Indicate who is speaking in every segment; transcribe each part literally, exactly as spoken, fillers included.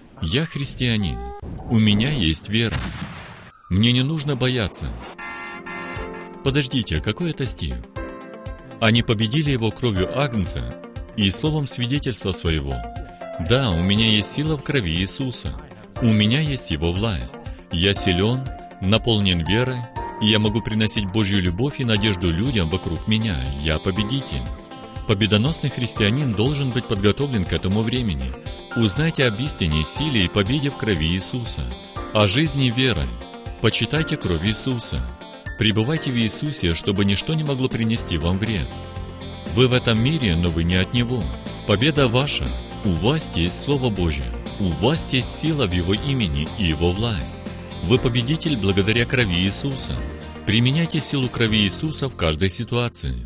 Speaker 1: Я христианин. У меня есть вера. Мне не нужно бояться. Подождите, какой это стих? Они победили его кровью Агнца и словом свидетельства своего. Да, у меня есть сила в крови Иисуса. У меня есть Его власть. Я силен, наполнен верой, и я могу приносить Божью любовь и надежду людям вокруг меня. Я победитель. Победоносный христианин должен быть подготовлен к этому времени. Узнайте об истине, силе и победе в крови Иисуса. О жизни верой. Почитайте кровь Иисуса. Пребывайте в Иисусе, чтобы ничто не могло принести вам вред. Вы в этом мире, но вы не от Него. Победа ваша. У вас есть Слово Божье. У вас есть сила в Его имени и Его власть. Вы победитель благодаря крови Иисуса. Применяйте силу крови Иисуса в каждой ситуации.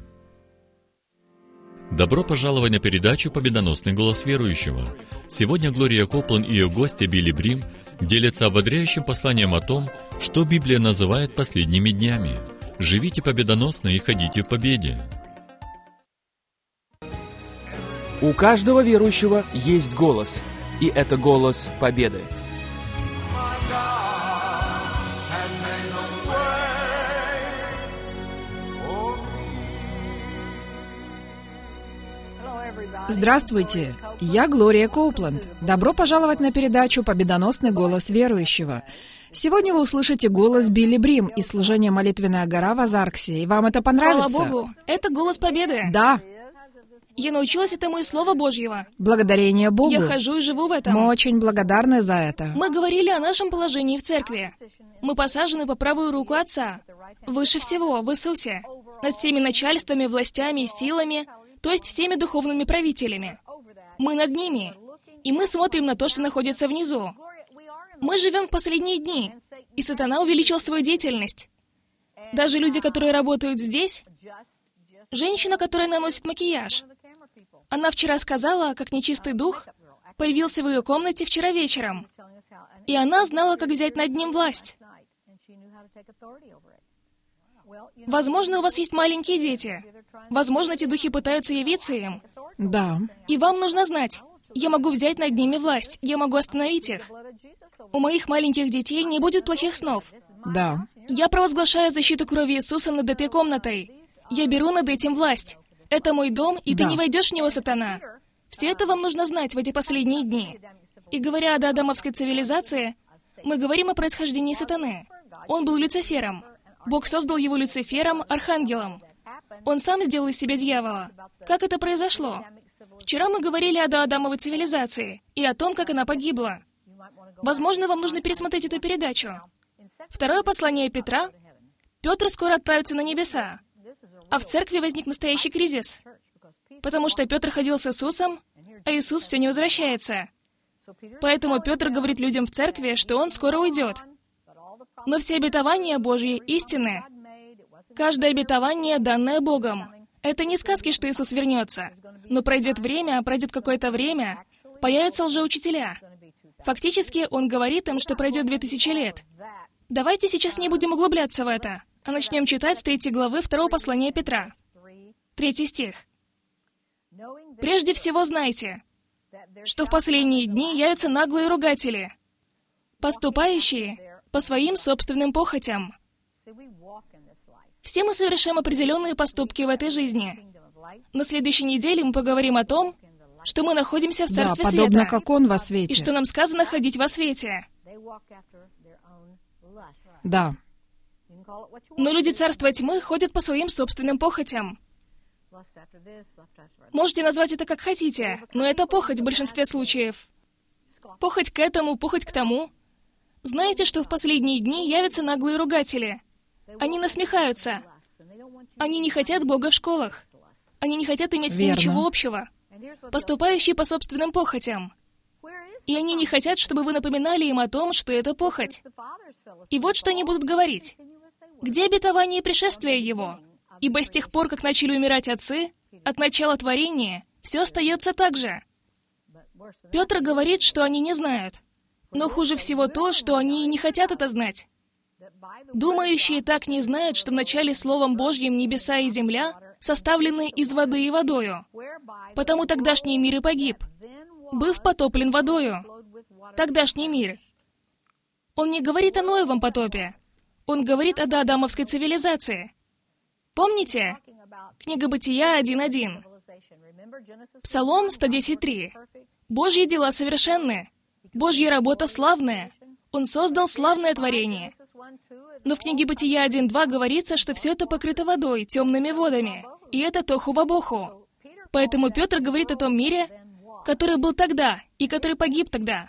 Speaker 1: Добро пожаловать на передачу «Победоносный голос верующего». Сегодня Глория Копланд и ее гости Билли Брим делятся ободряющим посланием о том, что Библия называет последними днями. Живите победоносно и ходите в победе.
Speaker 2: У каждого верующего есть голос, и это голос победы.
Speaker 3: Здравствуйте, я Глория Копланд. Добро пожаловать на передачу «Победоносный голос верующего». Сегодня вы услышите голос Билли Брим из служения «Молитвенная гора» в Азарксе. И вам это понравится?
Speaker 4: Слава Богу, это голос победы.
Speaker 3: Да.
Speaker 4: Я научилась этому из Слова Божьего.
Speaker 3: Благодарение Богу.
Speaker 4: Я хожу и живу в этом.
Speaker 3: Мы очень благодарны за это.
Speaker 4: Мы говорили о нашем положении в церкви. Мы посажены по правую руку Отца. Выше всего, в Иисусе. Над всеми начальствами, властями и силами, то есть всеми духовными правителями. Мы над ними. И мы смотрим на то, что находится внизу. Мы живем в последние дни, и сатана увеличил свою деятельность. Даже люди, которые работают здесь, женщина, которая наносит макияж, она вчера сказала, как нечистый дух появился в ее комнате вчера вечером, и она знала, как взять над ним власть. Возможно, у вас есть маленькие дети. Возможно, эти духи пытаются явиться им.
Speaker 3: Да.
Speaker 4: И вам нужно знать, я могу взять над ними власть, я могу остановить их. У моих маленьких детей не будет плохих снов.
Speaker 3: Да.
Speaker 4: Я провозглашаю защиту крови Иисуса над этой комнатой. Я беру над этим власть. Это мой дом, и
Speaker 3: Да.
Speaker 4: ты не войдешь в него, сатана. Все это вам нужно знать в эти последние дни. И говоря о доадамовской цивилизации, мы говорим о происхождении сатаны. Он был Люцифером. Бог создал его Люцифером, архангелом. Он сам сделал из себя дьявола. Как это произошло? Вчера мы говорили о доадамовой цивилизации и о том, как она погибла. Возможно, вам нужно пересмотреть эту передачу. Второе послание Петра. Петр скоро отправится на небеса. А в церкви возник настоящий кризис. Потому что Петр ходил с Иисусом, а Иисус все не возвращается. Поэтому Петр говорит людям в церкви, что он скоро уйдет. Но все обетования Божьи истинны. Каждое обетование, данное Богом. Это не сказки, что Иисус вернется. Но пройдет время, пройдет какое-то время, появятся лжеучителя. Фактически, он говорит им, что пройдет две тысячи лет. Давайте сейчас не будем углубляться в это, а начнем читать с третьей главы второго послания Петра. Третий стих. «Прежде всего знайте, что в последние дни явятся наглые ругатели, поступающие по своим собственным похотям». Все мы совершаем определенные поступки в этой жизни. На следующей неделе мы поговорим о том, что мы находимся в
Speaker 3: Да,
Speaker 4: Царстве
Speaker 3: подобно
Speaker 4: Света,
Speaker 3: как Он во свете.
Speaker 4: и что нам сказано ходить во свете.
Speaker 3: Да.
Speaker 4: Но люди Царства Тьмы ходят по своим собственным похотям. Можете назвать это как хотите, но это похоть в большинстве случаев. Похоть к этому, похоть к тому. Знаете, что в последние дни явятся наглые ругатели? Они насмехаются. Они не хотят Бога в школах. Они не хотят иметь с ним
Speaker 3: Верно.
Speaker 4: ничего общего. Поступающие по собственным похотям. И они не хотят, чтобы вы напоминали им о том, что это похоть. И вот что они будут говорить. Где обетование и пришествие его? Ибо с тех пор, как начали умирать отцы, от начала творения, все остается так же. Петр говорит, что они не знают. Но хуже всего то, что они и не хотят это знать. Думающие так не знают, что вначале Словом Божьим небеса и земля составлены из воды и водою. Потому тогдашний мир и погиб, быв потоплен водою. тогдашний мир. Он не говорит о Ноевом потопе. Он говорит о доадамовской цивилизации. Помните? Книга Бытия один один. Псалом сто десять три. «Божьи дела совершенны, Божья работа славная, Он создал славное творение». Но в книге Бытия один два говорится, что все это покрыто водой, темными водами, и это тоху-бабоху. Поэтому Петр говорит о том мире, который был тогда, и который погиб тогда.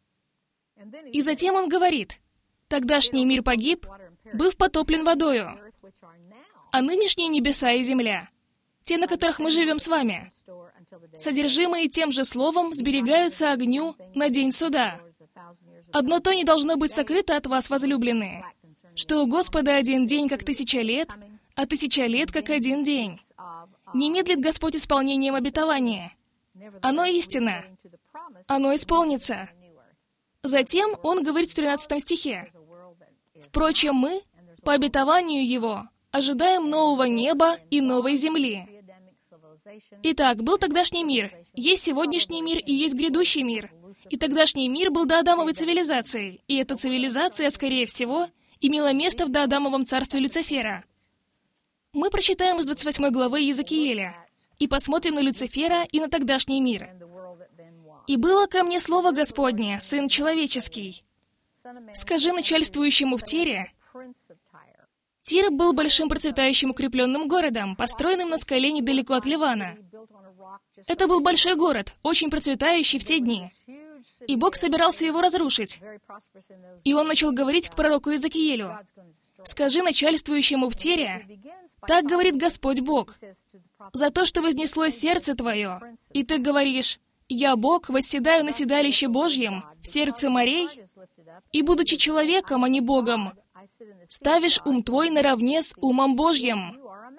Speaker 4: И затем он говорит, тогдашний мир погиб, быв потоплен водою, а нынешние небеса и земля, те, на которых мы живем с вами, содержимые тем же словом, сберегаются огню на день суда. Одно то не должно быть сокрыто от вас, возлюбленные, что у Господа один день, как тысяча лет, а тысяча лет, как один день. Не медлит Господь исполнением обетования. Оно истина. Оно исполнится. Затем он говорит в тринадцатом стихе. «Впрочем, мы, по обетованию Его, ожидаем нового неба и новой земли». Итак, был тогдашний мир, есть сегодняшний мир и есть грядущий мир. И тогдашний мир был доадамовой цивилизацией, и эта цивилизация, скорее всего, имела место в доадамовом царстве Люцифера. Мы прочитаем из двадцать восьмой главы Иезекииля и посмотрим на Люцифера и на тогдашний мир. «И было ко мне слово Господне, Сын Человеческий. Скажи начальствующему в Тире». Тир был большим процветающим укрепленным городом, построенным на скале недалеко от Ливана. Это был большой город, очень процветающий в те дни. И Бог собирался его разрушить. И он начал говорить к пророку Иезекиилю. «Скажи начальствующему в Тире, так говорит Господь Бог, за то, что вознесло сердце твое, и ты говоришь, я, Бог, восседаю на седалище Божьем в сердце морей, и, будучи человеком, а не Богом, ставишь ум твой наравне с умом Божьим».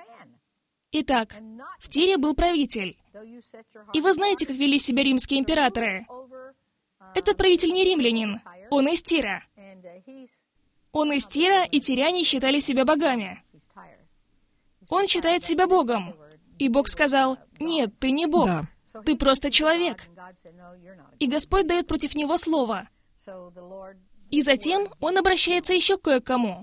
Speaker 4: Итак, в Тире был правитель. И вы знаете, как вели себя римские императоры. Этот правитель не римлянин, он из Тира. Он из Тира, и тиряне считали себя богами. Он считает себя Богом. И Бог сказал, «Нет, ты не Бог,
Speaker 3: Да.
Speaker 4: ты просто человек». И Господь дает против него слово. И затем он обращается еще кое к кому.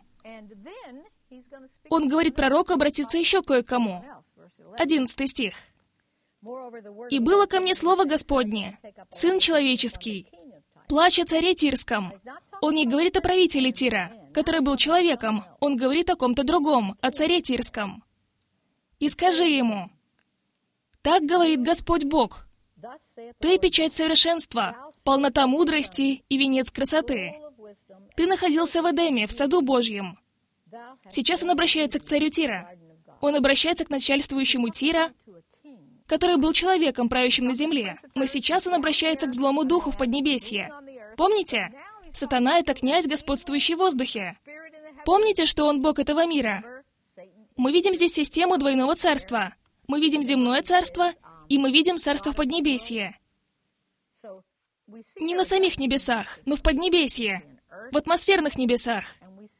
Speaker 4: Он говорит пророку обратиться еще кое к кому. Одиннадцатый стих. «И было ко мне слово Господне, Сын Человеческий, плач о царе Тирском». Он не говорит о правителе Тира, который был человеком, он говорит о ком-то другом, о царе Тирском. «И скажи ему, так говорит Господь Бог, ты печать совершенства, полнота мудрости и венец красоты. Ты находился в Эдеме, в саду Божьем». Сейчас он обращается к царю Тира. Он обращается к начальствующему Тира, который был человеком, правящим на земле. Но сейчас он обращается к злому духу в Поднебесье. Помните? Сатана — это князь, господствующий в воздухе. Помните, что он Бог этого мира? Мы видим здесь систему двойного царства. Мы видим земное царство, и мы видим царство в Поднебесье. Не на самих небесах, но в Поднебесье, в атмосферных небесах.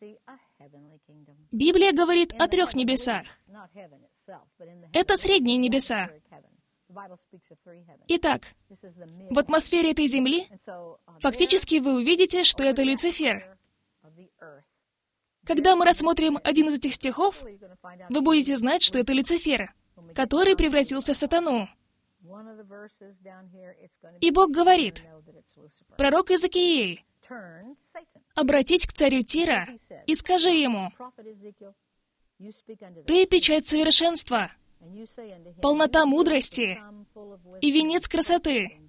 Speaker 4: Библия говорит о трех небесах. Это средние небеса. Итак, в атмосфере этой земли фактически вы увидите, что это Люцифер. Когда мы рассмотрим один из этих стихов, вы будете знать, что это Люцифер, который превратился в сатану. И Бог говорит, пророк Иезекииль, «Обратись к царю Тира и скажи ему, ты печать совершенства, полнота мудрости и венец красоты.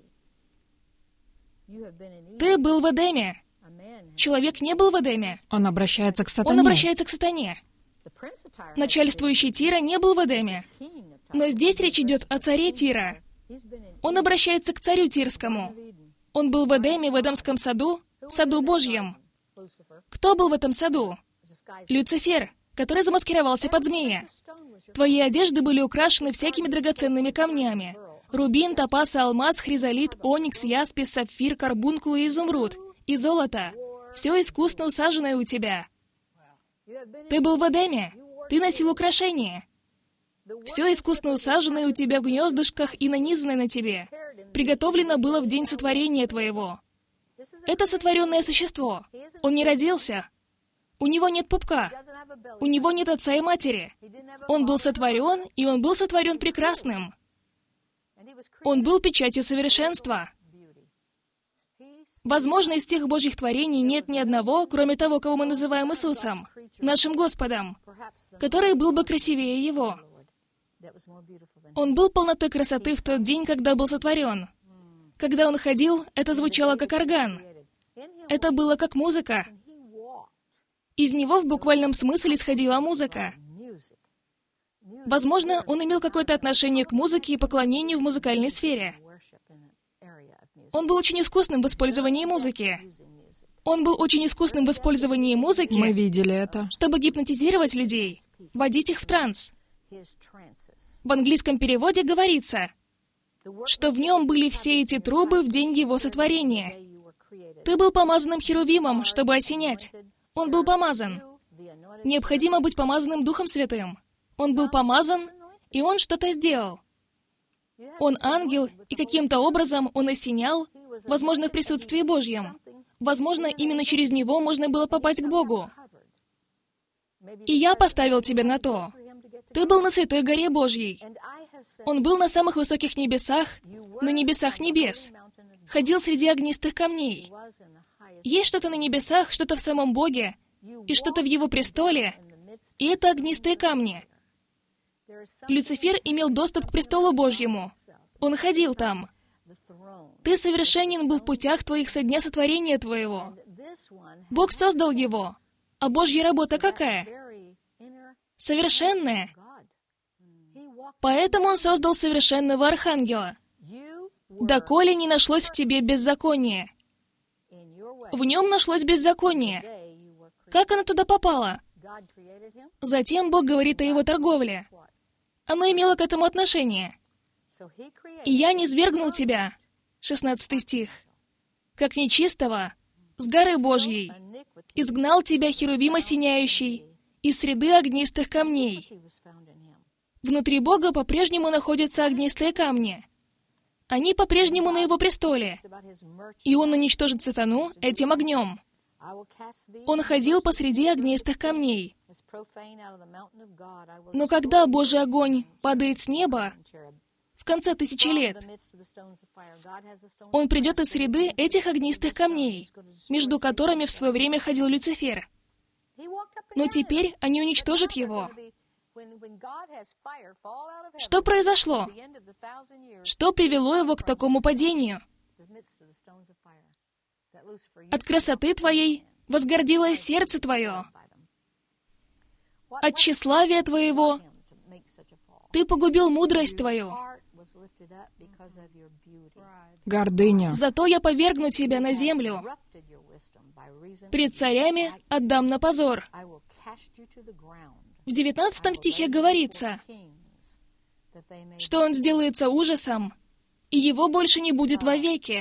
Speaker 4: Ты был в Эдеме». Человек не был в Эдеме.
Speaker 3: Он обращается к сатане.
Speaker 4: Он обращается к сатане. Начальствующий Тира не был в Эдеме. Но здесь речь идет о царе Тира. Он обращается к царю Тирскому. Он был в Эдеме, в Эдемском саду, в саду Божьем. Кто был в этом саду? Люцифер, который замаскировался под змея. Твои одежды были украшены всякими драгоценными камнями. Рубин, топаз, алмаз, хризолит, оникс, яспис, сапфир, карбункул и изумруд. И золото. Все искусно усаженное у тебя. Ты был в Эдеме. Ты носил украшения. Все искусно усаженное у тебя в гнездышках и нанизанное на тебе. Приготовлено было в день сотворения твоего. Это сотворенное существо. Он не родился. У него нет пупка. У него нет отца и матери. Он был сотворен, и он был сотворен прекрасным. Он был печатью совершенства. Возможно, из тех Божьих творений нет ни одного, кроме того, кого мы называем Иисусом, нашим Господом, который был бы красивее Его. Он был полнотой красоты в тот день, когда был сотворен. Когда Он ходил, это звучало как орган. Это было как музыка. Из Него в буквальном смысле исходила музыка. Возможно, Он имел какое-то отношение к музыке и поклонению в музыкальной сфере. Он был очень искусным в использовании музыки. Он был очень искусным в использовании музыки.
Speaker 3: Мы видели это.
Speaker 4: Чтобы гипнотизировать людей, вводить их в транс. В английском переводе говорится, что в нем были все эти трубы в день его сотворения. Ты был помазанным херувимом, чтобы осенять. Он был помазан. Необходимо быть помазанным Духом Святым. Он был помазан, и он что-то сделал. Он ангел, и каким-то образом он осенял, возможно, в присутствии Божьем. Возможно, именно через него можно было попасть к Богу. И я поставил тебя на то. Ты был на Святой Горе Божьей. Он был на самых высоких небесах, на небесах небес. Ходил среди огнистых камней. Есть что-то на небесах, что-то в самом Боге, и что-то в Его престоле, и это огнистые камни. Люцифер имел доступ к престолу Божьему. Он ходил там. Ты совершенен был в путях твоих со дня сотворения твоего. Бог создал его. А Божья работа какая? Совершенная. Поэтому Он создал совершенного архангела. Доколе не нашлось в тебе беззакония. В нем нашлось беззаконие. Как оно туда попало? Затем Бог говорит о его торговле. Оно имело к этому отношение. «И я низвергнул тебя», шестнадцатый стих, «как нечистого, с горы Божьей, изгнал тебя, херувим осеняющий, из среды огнистых камней». Внутри Бога по-прежнему находятся огнистые камни. Они по-прежнему на Его престоле. И Он уничтожит сатану этим огнем. Он ходил посреди огнистых камней. Но когда Божий огонь падает с неба, в конце тысячи лет, Он придет из среды этих огнистых камней, между которыми в свое время ходил Люцифер. Но теперь они уничтожат его. Что произошло? Что привело его к такому падению? От красоты твоей возгордилось сердце твое. От тщеславия твоего ты погубил мудрость твою.
Speaker 3: Гордыня.
Speaker 4: Зато я повергну тебя на землю. Пред царями отдам на позор. В девятнадцатом стихе говорится, что он сделается ужасом, и его больше не будет вовеки.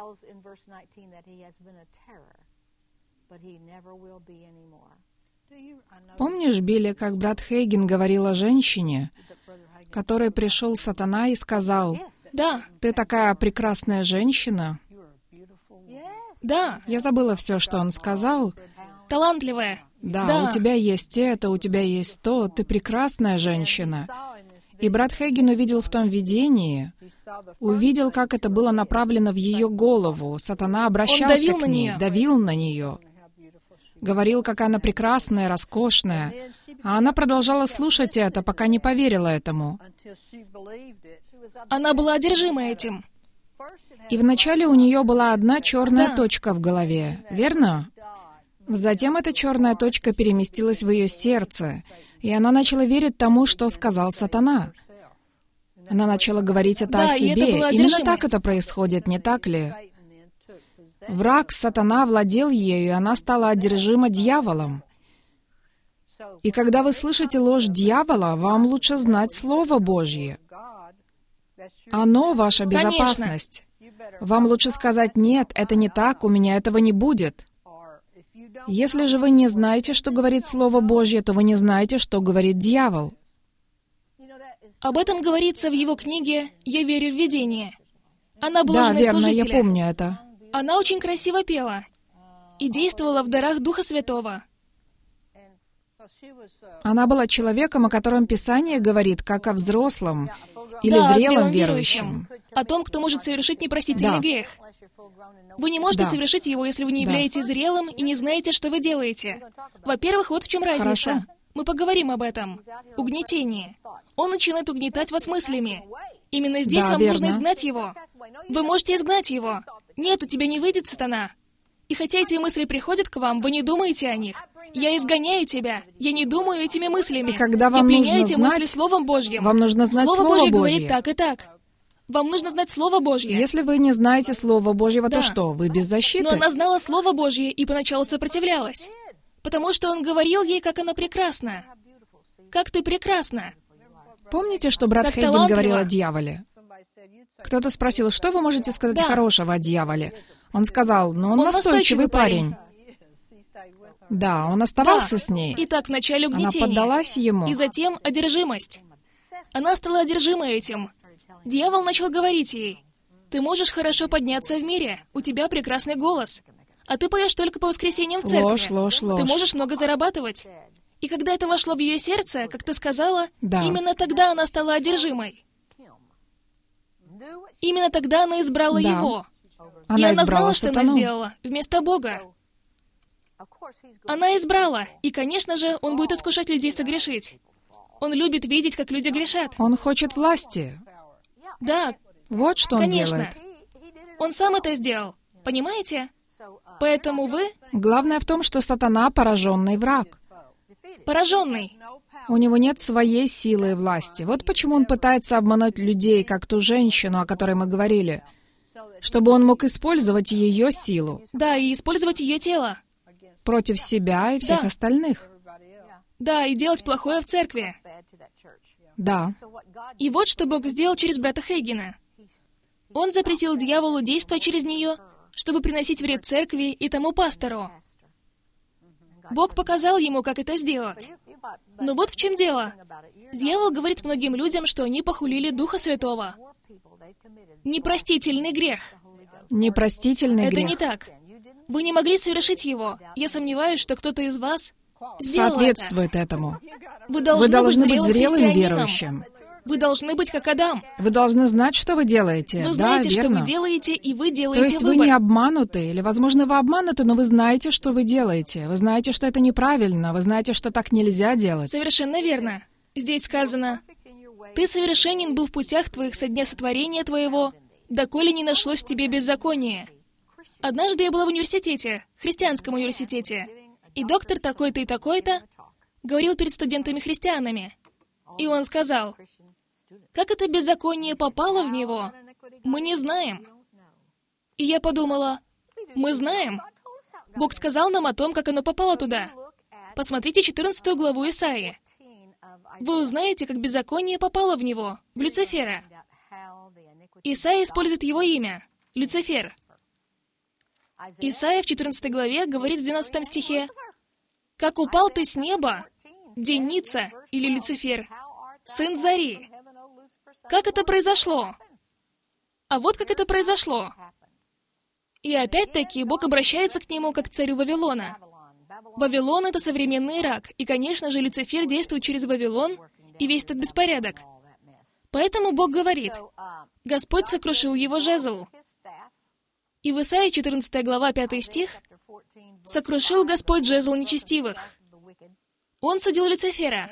Speaker 3: Помнишь, Билли, как брат Хейген говорил о женщине, которой пришел сатана и сказал,
Speaker 4: Да,
Speaker 3: «Ты такая прекрасная женщина».
Speaker 4: да,
Speaker 3: Я забыла все, что он сказал.
Speaker 4: талантливая.
Speaker 3: Да,
Speaker 4: Да.
Speaker 3: у тебя есть это, у тебя есть то, ты прекрасная женщина. И брат Хейген увидел в том видении, увидел, как это было направлено в ее голову. Сатана обращался
Speaker 4: давил
Speaker 3: к
Speaker 4: на
Speaker 3: ней,
Speaker 4: нее.
Speaker 3: давил на нее. Говорил, какая она прекрасная, роскошная. А она продолжала слушать это, пока не поверила этому.
Speaker 4: Она была одержима этим.
Speaker 3: И вначале у нее была одна черная
Speaker 4: Да.
Speaker 3: точка в голове, верно? Затем эта черная точка переместилась в ее сердце, и она начала верить тому, что сказал сатана. Она начала говорить это
Speaker 4: Да,
Speaker 3: о
Speaker 4: и это
Speaker 3: себе.
Speaker 4: была
Speaker 3: Именно
Speaker 4: одержимость.
Speaker 3: так это происходит, не так ли? Враг, сатана, владел ею, и она стала одержима дьяволом. И когда вы слышите ложь дьявола, вам лучше знать Слово Божье. Оно — ваша
Speaker 4: Конечно.
Speaker 3: безопасность. Вам лучше сказать, «Нет, это не так, у меня этого не будет». Если же вы не знаете, что говорит Слово Божье, то вы не знаете, что говорит дьявол.
Speaker 4: Об этом говорится в его книге «Я верю в видение». Она была
Speaker 3: Да,
Speaker 4: женой
Speaker 3: верно, я
Speaker 4: служителя.
Speaker 3: помню это.
Speaker 4: Она очень красиво пела и действовала в дарах Духа Святого.
Speaker 3: Она была человеком, о котором Писание говорит, как о взрослом или
Speaker 4: Да, о
Speaker 3: зрелом
Speaker 4: зрелом
Speaker 3: верующем.
Speaker 4: О том, кто может совершить непростительный
Speaker 3: Да.
Speaker 4: грех. Вы не можете
Speaker 3: Да.
Speaker 4: совершить его, если вы не
Speaker 3: Да.
Speaker 4: являетесь зрелым и не знаете, что вы делаете. Во-первых, вот в чем разница.
Speaker 3: Хорошо.
Speaker 4: Мы поговорим об этом. Угнетение. Он начинает угнетать вас мыслями. Именно здесь
Speaker 3: Да,
Speaker 4: вам
Speaker 3: верно.
Speaker 4: нужно изгнать его. Вы можете изгнать его. Нет, у тебя не выйдет, сатана. И хотя эти мысли приходят к вам, вы не думаете о них. Я изгоняю тебя. Я не думаю этими мыслями.
Speaker 3: И когда вам
Speaker 4: Я пленяю
Speaker 3: нужно
Speaker 4: эти
Speaker 3: знать-
Speaker 4: мысли Словом Божьим.
Speaker 3: Вам нужно знать
Speaker 4: Слово
Speaker 3: Слово
Speaker 4: Божье
Speaker 3: Божье.
Speaker 4: говорит так и так. Вам нужно знать Слово Божье.
Speaker 3: Если вы не знаете Слова Божьего,
Speaker 4: Да.
Speaker 3: то что, вы без защиты?
Speaker 4: Но она знала Слово Божье и поначалу сопротивлялась. Потому что он говорил ей, как она прекрасна. Как ты прекрасна.
Speaker 3: Помните, что брат
Speaker 4: Как
Speaker 3: Хейген
Speaker 4: талантливо.
Speaker 3: говорил о дьяволе? Кто-то спросил, что вы можете сказать
Speaker 4: Да.
Speaker 3: хорошего о дьяволе? Он сказал, ну он,
Speaker 4: Он
Speaker 3: настойчивый
Speaker 4: настойчивый
Speaker 3: парень. Да, он оставался
Speaker 4: Да.
Speaker 3: с ней.
Speaker 4: Итак, вначале
Speaker 3: Она
Speaker 4: угнетение.
Speaker 3: поддалась ему.
Speaker 4: И затем одержимость. Она стала одержимой этим. Дьявол начал говорить ей: «Ты можешь хорошо подняться в мире, у тебя прекрасный голос, а ты поешь только по воскресеньям в церкви.
Speaker 3: Ложь, ложь, ложь.
Speaker 4: Ты можешь много зарабатывать». И когда это вошло в ее сердце, как ты сказала,
Speaker 3: Да.
Speaker 4: именно тогда она стала одержимой. Именно тогда она избрала
Speaker 3: Да.
Speaker 4: его.
Speaker 3: Она
Speaker 4: И она
Speaker 3: избрала
Speaker 4: знала, что она
Speaker 3: сатану.
Speaker 4: сделала, вместо Бога. Она избрала, и, конечно же, он будет искушать людей согрешить. Он любит видеть, как люди грешат.
Speaker 3: Он хочет власти.
Speaker 4: Да,
Speaker 3: Вот что он
Speaker 4: конечно.
Speaker 3: делает.
Speaker 4: Он сам это сделал. Понимаете? Поэтому вы
Speaker 3: Главное в том, что сатана — пораженный враг.
Speaker 4: пораженный.
Speaker 3: У него нет своей силы и власти. Вот почему он пытается обмануть людей, как ту женщину, о которой мы говорили, чтобы он мог использовать ее силу
Speaker 4: Да, и использовать ее тело.
Speaker 3: против себя и всех
Speaker 4: Да.
Speaker 3: остальных.
Speaker 4: Да, и делать плохое в церкви.
Speaker 3: Да.
Speaker 4: И вот что Бог сделал через брата Хейгена. Он запретил дьяволу действовать через нее, чтобы приносить вред церкви и тому пастору. Бог показал ему, как это сделать. Но вот в чем дело. Дьявол говорит многим людям, что они похулили Духа Святого. Непростительный грех.
Speaker 3: Непростительный
Speaker 4: Это
Speaker 3: грех.
Speaker 4: не так. Вы не могли совершить его. Я сомневаюсь, что кто-то из вас сделал это.
Speaker 3: Соответствует этому.
Speaker 4: Вы должны,
Speaker 3: Вы должны
Speaker 4: быть
Speaker 3: быть
Speaker 4: зрелым
Speaker 3: зрелым
Speaker 4: христианином.
Speaker 3: верующим.
Speaker 4: Вы должны быть как Адам.
Speaker 3: Вы должны знать, что вы делаете.
Speaker 4: Вы знаете,
Speaker 3: да,
Speaker 4: что
Speaker 3: верно.
Speaker 4: вы делаете, и вы
Speaker 3: То
Speaker 4: делаете
Speaker 3: есть вы
Speaker 4: выбор.
Speaker 3: не обмануты, или, возможно, вы обмануты, но вы знаете, что вы делаете. Вы знаете, что это неправильно, вы знаете, что так нельзя делать.
Speaker 4: Совершенно верно. Здесь сказано: «Ты совершенен был в путях твоих со дня сотворения твоего, доколе не нашлось в тебе беззакония». Однажды я была в университете, христианском университете, и доктор такой-то и такой-то говорил перед студентами-христианами. И он сказал: «Как это беззаконие попало в него, мы не знаем». И я подумала: мы знаем. Бог сказал нам о том, как оно попало туда. Посмотрите четырнадцатую главу Исаии. Вы узнаете, как беззаконие попало в него, в Люцифера. Исаия использует его имя — Люцифер. Исаия в четырнадцатой главе говорит в двенадцатом стихе: «Как упал ты с неба, Деница или Люцифер, сын зари». Как это произошло? А вот как это произошло. И опять-таки Бог обращается к нему как к царю Вавилона. Вавилон — это современный Ирак, и, конечно же, Люцифер действует через Вавилон и весь этот беспорядок. Поэтому Бог говорит: «Господь сокрушил его жезл». И в Исаии четырнадцатая глава, пятый стих: «Сокрушил Господь жезл нечестивых». Он судил Люцифера.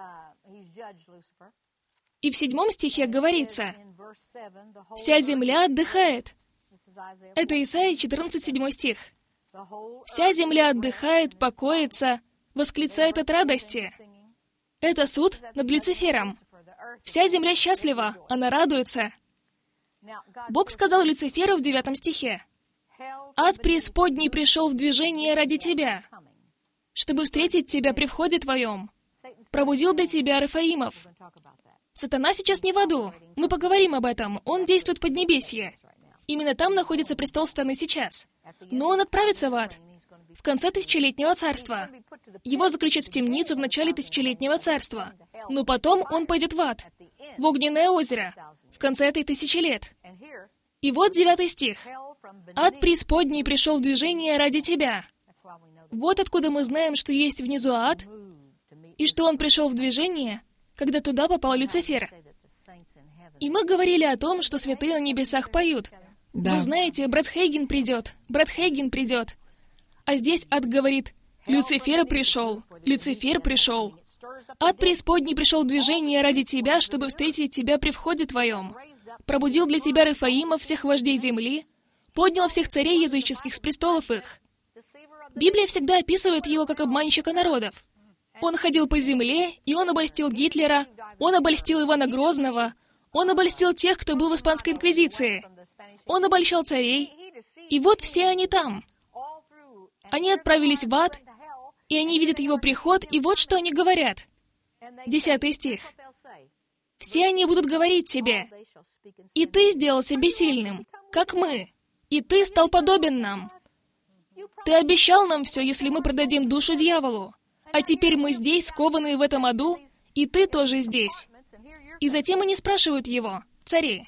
Speaker 4: И в седьмом стихе говорится: «Вся земля отдыхает». Это Исаия четырнадцать, седьмой стих. «Вся земля отдыхает, покоится, восклицает от радости». Это суд над Люцифером. Вся земля счастлива, она радуется. Бог сказал Люциферу в девятом стихе: «Ад преисподней пришел в движение ради тебя, чтобы встретить тебя при входе твоем. Пробудил для тебя Рафаимов». Сатана сейчас не в аду. Мы поговорим об этом. Он действует в Поднебесье. Именно там находится престол сатаны сейчас. Но он отправится в ад в конце тысячелетнего царства. Его заключат в темницу в начале тысячелетнего царства. Но потом он пойдет в ад, в огненное озеро, в конце этой тысячи лет. И вот девятый стих. Ад преисподней пришел в движение ради тебя. Вот откуда мы знаем, что есть внизу ад, и что он пришел в движение, когда туда попал Люцифер. И мы говорили о том, что святые на небесах поют.
Speaker 3: Да.
Speaker 4: Вы знаете, брат Хейген придет, брат Хейген придет. А здесь ад говорит: Люцифер пришел, Люцифер пришел. Ад преисподней пришел в движение ради тебя, чтобы встретить тебя при входе твоем. Пробудил для тебя Рефаима, всех вождей земли, поднял всех царей языческих с престолов их. Библия всегда описывает его как обманщика народов. Он ходил по земле, и он обольстил Гитлера, он обольстил Ивана Грозного, он обольстил тех, кто был в Испанской инквизиции. Он обольщал царей, и вот все они там. Они отправились в ад, и они видят его приход, и вот что они говорят. Десятый стих. «Все они будут говорить тебе, и ты сделался бессильным, как мы, и ты стал подобен нам. Ты обещал нам все, если мы продадим душу дьяволу, а теперь мы здесь, скованные в этом аду, и ты тоже здесь». И затем они спрашивают его, цари.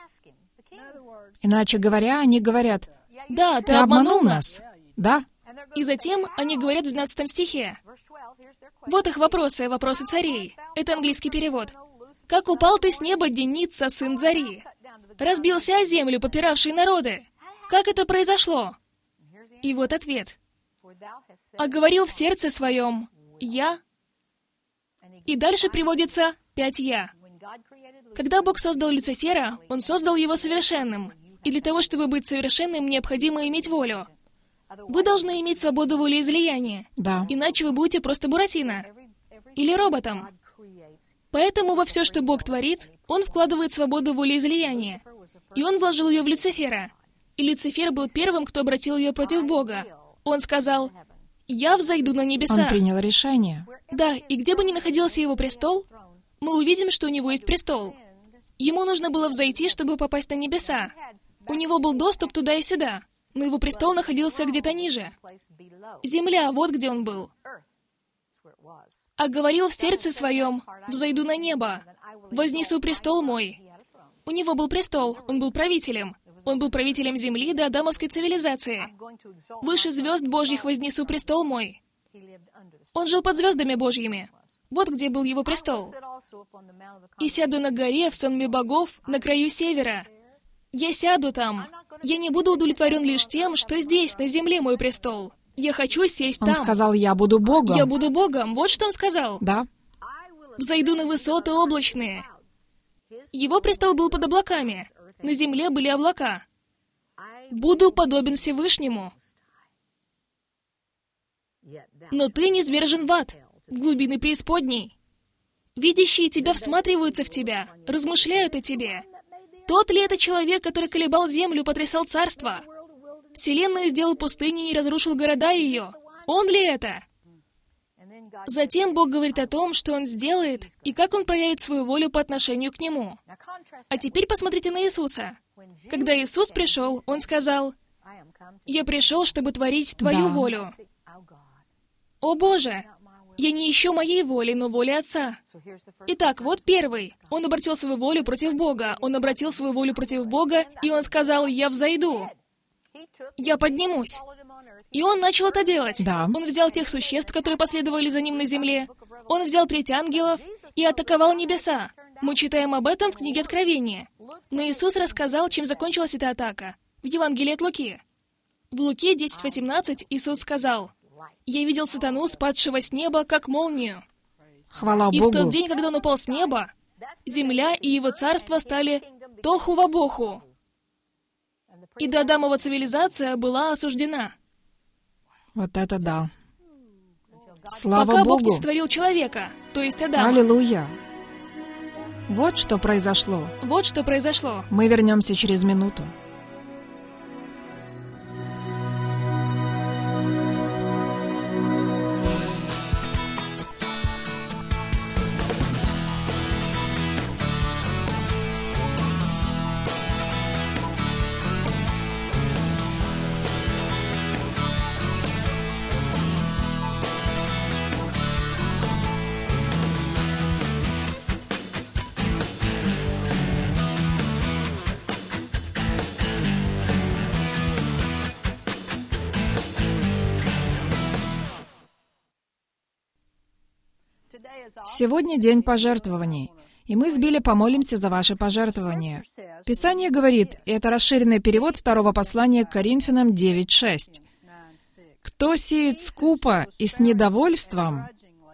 Speaker 3: Иначе говоря, они говорят:
Speaker 4: «Да, ты,
Speaker 3: ты обманул
Speaker 4: обманул нас».
Speaker 3: нас? Да.
Speaker 4: И затем они говорят в двенадцатом стихе. Вот их вопросы, вопросы царей. Это английский перевод. «Как упал ты с неба, Деница, сын Зари? Разбился о землю, попиравший народы. Как это произошло?» И вот ответ. «А говорил в сердце своем, я...» И дальше приводится пять «я». Когда Бог создал Люцифера, Он создал его совершенным. И для того, чтобы быть совершенным, необходимо иметь волю. Вы должны иметь свободу волеизлияния.
Speaker 3: Да.
Speaker 4: Иначе вы будете просто Буратино. Или роботом. Поэтому во все, что Бог творит, Он вкладывает свободу волеизлияния. И Он вложил ее в Люцифера. И Люцифер был первым, кто обратил ее против Бога. Он сказал: «Я взойду на небеса».
Speaker 3: Он принял решение.
Speaker 4: Да, и где бы ни находился его престол, мы увидим, что у него есть престол. Ему нужно было взойти, чтобы попасть на небеса. У него был доступ туда и сюда, но его престол находился где-то ниже. Земля, вот где он был. «А говорил в сердце своем, взойду на небо, вознесу престол мой». У него был престол, он был правителем. Он был правителем земли до адамовской цивилизации. «Выше звезд Божьих вознесу престол мой». Он жил под звездами Божьими. Вот где был его престол. «И сяду на горе в сонме богов на краю севера». Я сяду там. Я не буду удовлетворен лишь тем, что здесь, на земле, мой престол. Я хочу сесть
Speaker 3: Он
Speaker 4: там.
Speaker 3: сказал: я буду Богом.
Speaker 4: Я буду Богом. Вот что он сказал.
Speaker 3: Да.
Speaker 4: «Взойду на высоты облачные». Его престол был под облаками. На земле были облака. «Буду подобен Всевышнему». Но ты низвержен в ад, в глубины преисподней. Видящие тебя всматриваются в тебя, размышляют о тебе. Тот ли это человек, который колебал землю, потрясал царство? Вселенную сделал пустыней и разрушил города ее. Он ли это? Затем Бог говорит о том, что Он сделает, и как Он проявит свою волю по отношению к Нему. А теперь посмотрите на Иисуса. Когда Иисус пришел, Он сказал: «Я пришел, чтобы творить Твою
Speaker 3: Да.
Speaker 4: волю». О Боже! Я не ищу моей воли, но воли Отца. Итак, вот первый. Он обратил свою волю против Бога. Он обратил свою волю против Бога, и он сказал: «Я взойду. Я поднимусь». И он начал это делать.
Speaker 3: Да.
Speaker 4: Он взял тех существ, которые последовали за ним на земле. Он взял треть ангелов и атаковал небеса. Мы читаем об этом в книге Откровения. Но Иисус рассказал, чем закончилась эта атака. В Евангелии от Луки. В Луке десять восемнадцать Иисус сказал: «Я видел сатану, спадшего с неба, как молнию».
Speaker 3: Хвала
Speaker 4: И
Speaker 3: Богу.
Speaker 4: в тот день, когда он упал с неба, земля и его царство стали тоху-вабоху. И до Адамова цивилизация была осуждена.
Speaker 3: Вот это да. Слава
Speaker 4: Пока Бог
Speaker 3: Богу.
Speaker 4: не сотворил человека, то есть Адама.
Speaker 3: Аллилуйя. Вот что произошло.
Speaker 4: Вот что произошло.
Speaker 3: Мы вернемся через минуту. Сегодня день пожертвований, и мы с Билли помолимся за ваши пожертвования. Писание говорит, и это расширенный перевод второго послания к Коринфянам девять шесть. «Кто сеет скупо и с недовольством,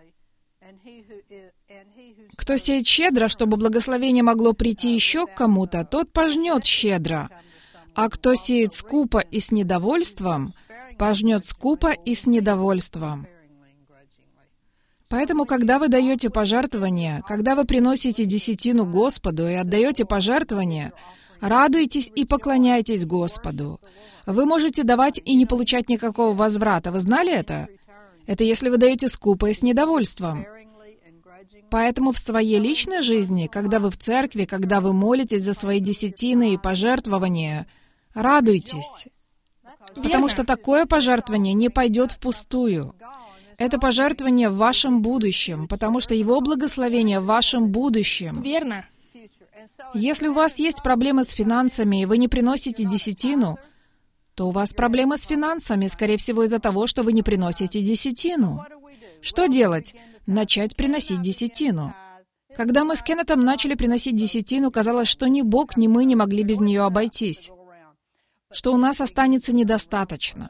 Speaker 3: кто сеет щедро, чтобы благословение могло прийти еще к кому-то, тот пожнет щедро. А кто сеет скупо и с недовольством, пожнет скупо и с недовольством». Поэтому, когда вы даете пожертвования, когда вы приносите десятину Господу и отдаете пожертвования, радуйтесь и поклоняйтесь Господу. Вы можете давать и не получать никакого возврата. Вы знали это? Это если вы даете скупо и с недовольством. Поэтому в своей личной жизни, когда вы в церкви, когда вы молитесь за свои десятины и пожертвования, радуйтесь. Потому что такое пожертвование не пойдет впустую. Это пожертвование в вашем будущем, потому что Его благословение в вашем будущем.
Speaker 4: Верно.
Speaker 3: Если у вас есть проблемы с финансами, и вы не приносите десятину, то у вас проблемы с финансами, скорее всего, из-за того, что вы не приносите десятину. Что делать? Начать приносить десятину. Когда мы с Кеннетом начали приносить десятину, казалось, что ни Бог, ни мы не могли без нее обойтись, что у нас останется недостаточно.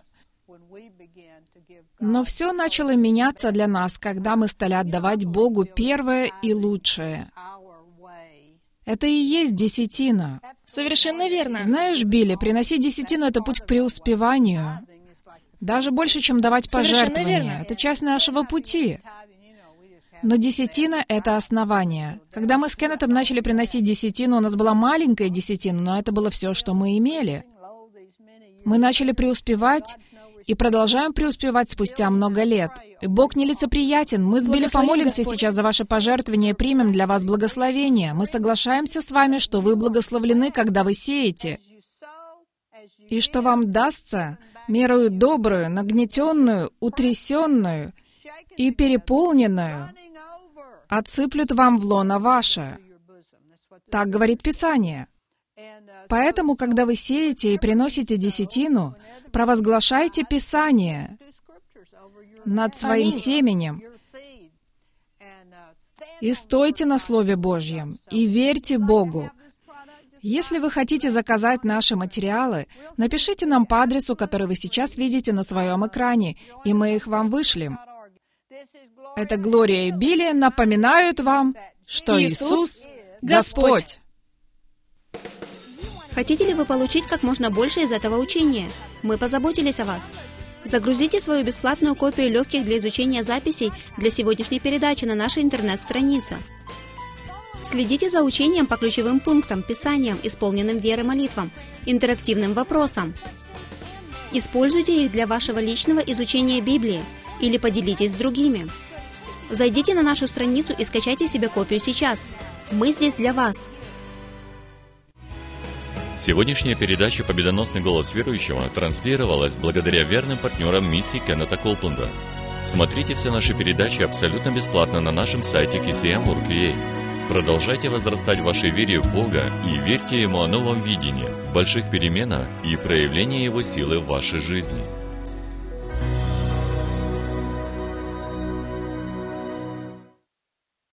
Speaker 3: Но все начало меняться для нас, когда мы стали отдавать Богу первое и лучшее. Это и есть десятина.
Speaker 4: Совершенно верно.
Speaker 3: Знаешь, Билли, приносить десятину — это путь к преуспеванию. Даже больше, чем давать пожертвования. Это часть нашего пути. Но десятина — это основание. Когда мы с Кеннетом начали приносить десятину, у нас была маленькая десятина, но это было все, что мы имели. Мы начали преуспевать, и продолжаем преуспевать спустя много лет. И Бог нелицеприятен. Мы с Билли помолимся сейчас за ваше пожертвование и примем для вас благословение. Мы соглашаемся с вами, что вы благословлены, когда вы сеете, и что вам дастся мерою добрую, нагнетенную, утрясенную и переполненную отсыплют вам в лоно ваше. Так говорит Писание. Поэтому, когда вы сеете и приносите десятину, провозглашайте Писание над своим семенем и стойте на Слове Божьем, и верьте Богу. Если вы хотите заказать наши материалы, напишите нам по адресу, который вы сейчас видите на своем экране, и мы их вам вышлем. Это Глория и Билли напоминают вам, что Иисус — Господь.
Speaker 5: Хотите ли вы получить как можно больше из этого учения? Мы позаботились о вас. Загрузите свою бесплатную копию легких для изучения записей для сегодняшней передачи на нашей интернет-странице. Следите за учением по ключевым пунктам, писаниям, исполненным веры молитвам, интерактивным вопросам. Используйте их для вашего личного изучения Библии или поделитесь с другими. Зайдите на нашу страницу и скачайте себе копию сейчас. Мы здесь для вас.
Speaker 1: Сегодняшняя передача «Победоносный голос верующего» транслировалась благодаря верным партнерам миссии Кеннета Коупленда. Смотрите все наши передачи абсолютно бесплатно на нашем сайте кей си эм точка орг точка ю а. Продолжайте возрастать в вашей вере в Бога и верьте Ему о новом видении, больших переменах и проявлении Его силы в вашей жизни.